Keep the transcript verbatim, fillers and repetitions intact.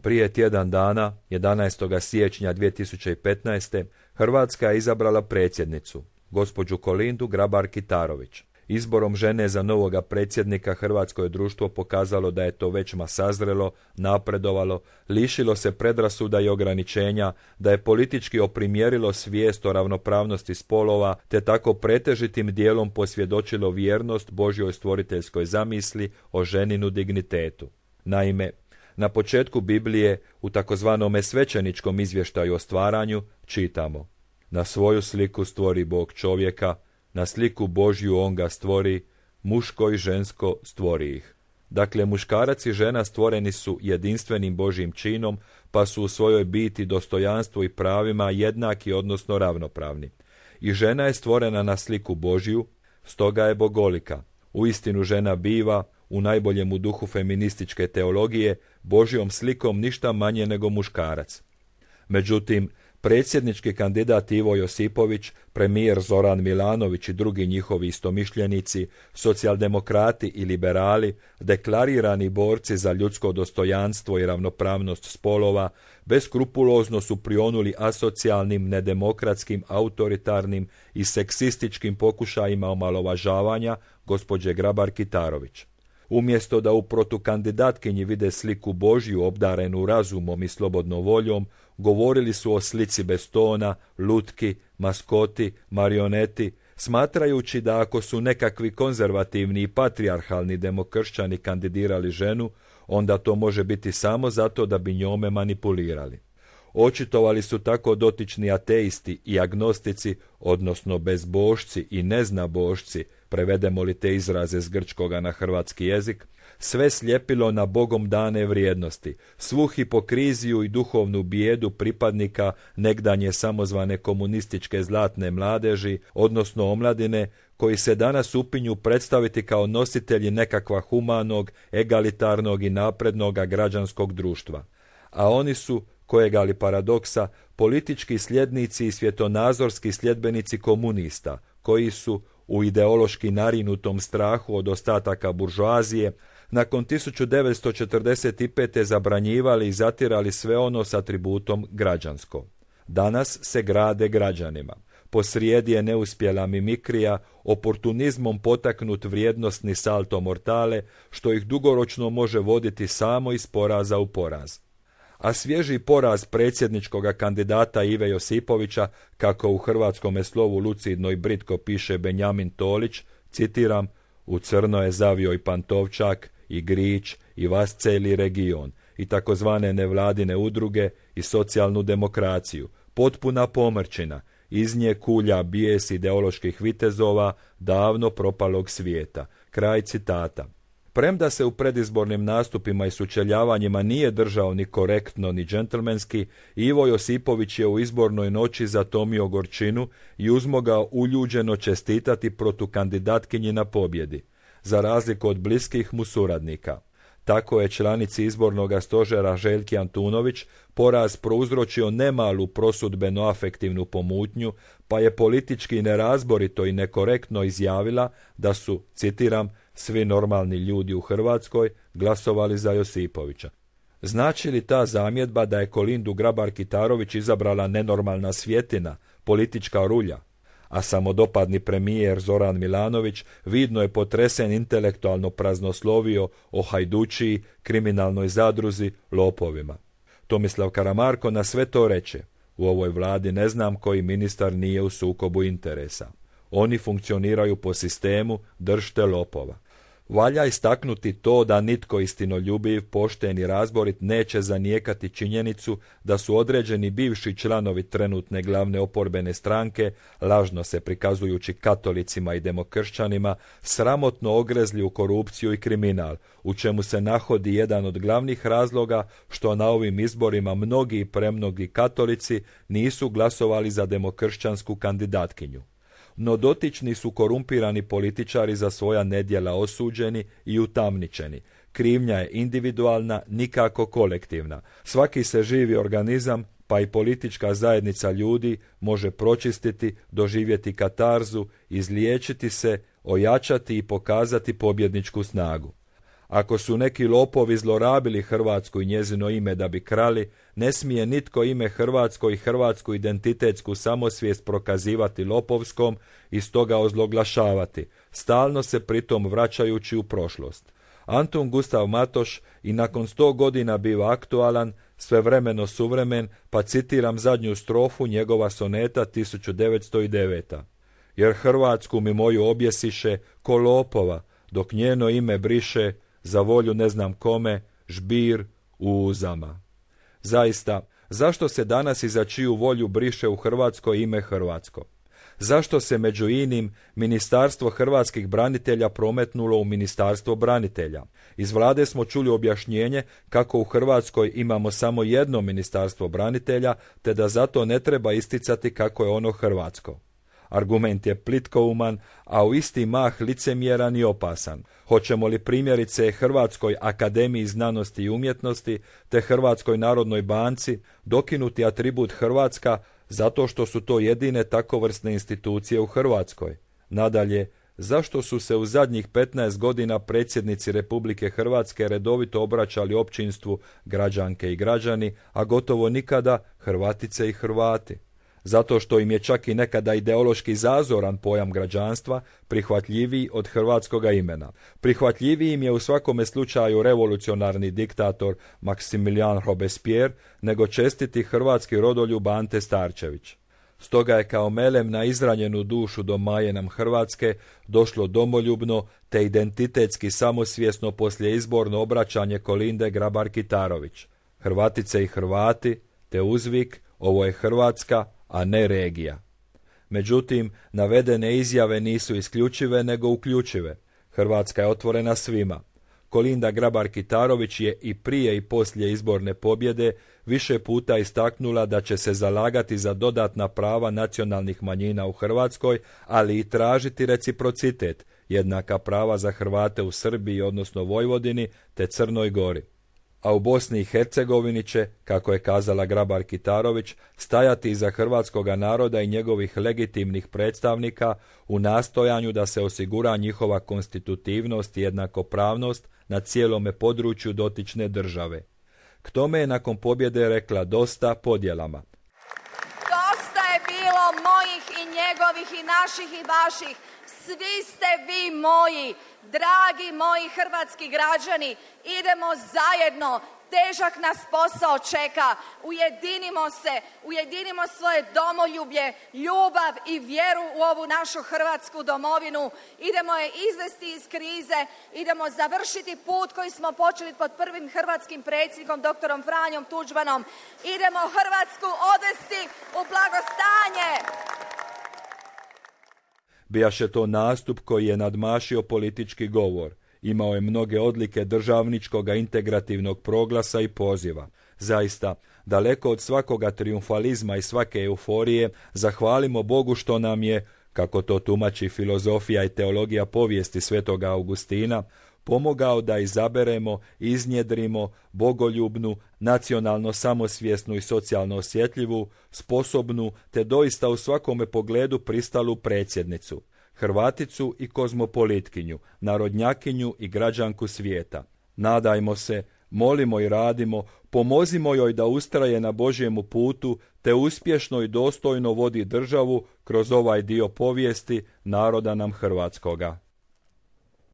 Prije tjedan dana, jedanaestog siječnja dvije tisuće petnaeste. Hrvatska je izabrala predsjednicu, gospođu Kolindu Grabar-Kitarović. Izborom žene za novoga predsjednika hrvatsko je društvo pokazalo da je to većma sazrelo, napredovalo, lišilo se predrasuda i ograničenja, da je politički oprimjerilo svijest o ravnopravnosti spolova, te tako pretežitim dijelom posvjedočilo vjernost Božjoj stvoriteljskoj zamisli o ženinu dignitetu. Naime, na početku Biblije, u takozvanome svećeničkom izvještaju o stvaranju, čitamo: na svoju sliku stvori Bog čovjeka, na sliku Božju on ga stvori, muško i žensko stvori ih. Dakle, muškarac i žena stvoreni su jedinstvenim Božjim činom, pa su u svojoj biti, dostojanstvu i pravima jednaki, odnosno ravnopravni. I žena je stvorena na sliku Božju, stoga je bogolika. Uistinu žena biva, u najboljemu duhu feminističke teologije, Božjom slikom ništa manje nego muškarac. Međutim, predsjednički kandidat Ivo Josipović, premijer Zoran Milanović i drugi njihovi istomišljenici, socijaldemokrati i liberali, deklarirani borci za ljudsko dostojanstvo i ravnopravnost spolova, beskrupulozno su prionuli asocijalnim, nedemokratskim, autoritarnim i seksističkim pokušajima omalovažavanja gospođe Grabar-Kitarović. Umjesto da u protukandidatkinji vide sliku Božju obdarenu razumom i slobodnom voljom, govorili su o slici bez tona, lutki, maskoti, marioneti, smatrajući da ako su nekakvi konzervativni i patrijarhalni demokršćani kandidirali ženu, onda to može biti samo zato da bi njome manipulirali. Očitovali su tako dotični ateisti i agnostici, odnosno bezbožci i neznabožci, prevedemo li te izraze s grčkoga na hrvatski jezik, sve sljepilo na Bogom dane vrijednosti, svu hipokriziju i duhovnu bijedu pripadnika negdanje samozvane komunističke zlatne mladeži, odnosno omladine, koji se danas upinju predstaviti kao nositelji nekakva humanog, egalitarnog i naprednoga građanskog društva. A oni su, kojega li paradoksa, politički sljednici i svjetonazorski sljedbenici komunista, koji su, u ideološki narinutom strahu od ostataka buržoazije, nakon tisuću devetsto četrdeset pete. zabranjivali i zatirali sve ono s atributom građansko. Danas se grade građanima. Posrijedi je neuspjela mimikrija, oportunizmom potaknut vrijednosni salto mortale, što ih dugoročno može voditi samo iz poraza u poraz. A svježi poraz predsjedničkog kandidata Ive Josipovića, kako u hrvatskome slovu lucidno i britko piše Benjamin Tolić, citiram: u crno je zavio i Pantovčak, i Grič, i vas cijeli region, i takozvane nevladine udruge, i socijalnu demokraciju, potpuna pomrčina, iz nje kulja bijes ideoloških vitezova davno propalog svijeta. Kraj citata. Premda se u predizbornim nastupima i sučeljavanjima nije držao ni korektno ni džentlmenski, Ivo Josipović je u izbornoj noći zatomio gorčinu i uzmogao uljuđeno čestitati protukandidatkinji na pobjedi, za razliku od bliskih mu suradnika. Tako je članici izbornog stožera Željki Antunović poraz prouzročio nemalu prosudbeno-afektivnu pomutnju, pa je politički nerazborito i nekorektno izjavila da su, citiram, svi normalni ljudi u Hrvatskoj glasovali za Josipovića. Znači li ta zamjedba da je Kolindu Grabar-Kitarović izabrala nenormalna svjetina, politička rulja? A samodopadni premijer Zoran Milanović vidno je potresen intelektualno praznoslovio o hajdučiji, kriminalnoj zadruzi, lopovima. Tomislav Karamarko na sve to reče: u ovoj vladi ne znam koji ministar nije u sukobu interesa. Oni funkcioniraju po sistemu držte lopova. Valja istaknuti to da nitko istinoljubiv, pošten i razborit neće zanijekati činjenicu da su određeni bivši članovi trenutne glavne oporbene stranke, lažno se prikazujući katolicima i demokršćanima, sramotno ogrezli u korupciju i kriminal, u čemu se nahodi jedan od glavnih razloga što na ovim izborima mnogi i premnogi katolici nisu glasovali za demokršćansku kandidatkinju. No dotični su korumpirani političari za svoja nedjela osuđeni i utamničeni. Krivnja je individualna, nikako kolektivna. Svaki se živi organizam, pa i politička zajednica ljudi, može pročistiti, doživjeti katarzu, izliječiti se, ojačati i pokazati pobjedničku snagu. Ako su neki lopovi zlorabili Hrvatsku i njezino ime da bi krali, ne smije nitko ime Hrvatsko i hrvatsku identitetsku samosvijest prokazivati lopovskom i stoga ozloglašavati, stalno se pritom vraćajući u prošlost. Antun Gustav Matoš i nakon sto godina biva aktualan, svevremeno suvremen, pa citiram zadnju strofu njegova soneta tisuću devetsto devet. Jer Hrvatsku mi moju objesiše ko lopova, dok njeno ime briše, za volju ne znam kome, žbir u uzama. Zaista, zašto se danas i za čiju volju briše u Hrvatskoj ime hrvatsko? Zašto se među inim Ministarstvo hrvatskih branitelja prometnulo u Ministarstvo branitelja? Iz vlade smo čuli objašnjenje kako u Hrvatskoj imamo samo jedno Ministarstvo branitelja, te da zato ne treba isticati kako je ono hrvatsko. Argument je plitkouman, a u isti mah licemjeran i opasan. Hoćemo li primjerice Hrvatskoj akademiji znanosti i umjetnosti te Hrvatskoj narodnoj banci dokinuti atribut Hrvatska zato što su to jedine takovrsne institucije u Hrvatskoj? Nadalje, zašto su se u zadnjih petnaest godina predsjednici Republike Hrvatske redovito obraćali općinstvu građanke i građani, a gotovo nikada Hrvatice i Hrvati? Zato što im je čak i nekada ideološki zazoran pojam građanstva prihvatljiviji od hrvatskoga imena. Prihvatljiviji im je u svakome slučaju revolucionarni diktator Maksimilijan Robespierre nego čestiti hrvatski rodoljub Ante Starčević. Stoga je kao melem na izranjenu dušu domaje nam Hrvatske došlo domoljubno te identitetski samosvjesno poslijeizborno obraćanje Kolinde Grabar-Kitarović. Hrvatice i Hrvati, te uzvik, ovo je Hrvatska, a ne regija. Međutim, navedene izjave nisu isključive nego uključive. Hrvatska je otvorena svima. Kolinda Grabar-Kitarović je i prije i poslije izborne pobjede više puta istaknula da će se zalagati za dodatna prava nacionalnih manjina u Hrvatskoj, ali i tražiti reciprocitet, jednaka prava za Hrvate u Srbiji, odnosno Vojvodini, te Crnoj Gori. A u Bosni i Hercegovini će, kako je kazala Grabar-Kitarović, stajati iza hrvatskoga naroda i njegovih legitimnih predstavnika u nastojanju da se osigura njihova konstitutivnost i jednakopravnost na cijelome području dotične države. K tome je nakon pobjede rekla dosta podjelama. Dosta je bilo mojih i njegovih i naših i vaših. Svi ste vi moji, dragi moji hrvatski građani, idemo zajedno, težak nas posao čeka, ujedinimo se, ujedinimo svoje domoljublje, ljubav i vjeru u ovu našu hrvatsku domovinu, idemo je izvesti iz krize, idemo završiti put koji smo počeli pod prvim hrvatskim predsjednikom, doktorom Franjom Tuđmanom, idemo Hrvatsku odvesti u blagostanje. Bijaše to nastup koji je nadmašio politički govor. Imao je mnoge odlike državničkoga integrativnog proglasa i poziva. Zaista, daleko od svakoga triumfalizma i svake euforije, zahvalimo Bogu što nam je, kako to tumači filozofija i teologija povijesti svetoga Augustina, pomogao da izaberemo, iznjedrimo bogoljubnu, nacionalno samosvjesnu i socijalno osjetljivu, sposobnu te doista u svakome pogledu pristalu predsjednicu, Hrvaticu i kozmopolitkinju, narodnjakinju i građanku svijeta. Nadajmo se, molimo i radimo, pomozimo joj da ustraje na Božjemu putu te uspješno i dostojno vodi državu kroz ovaj dio povijesti naroda nam hrvatskoga.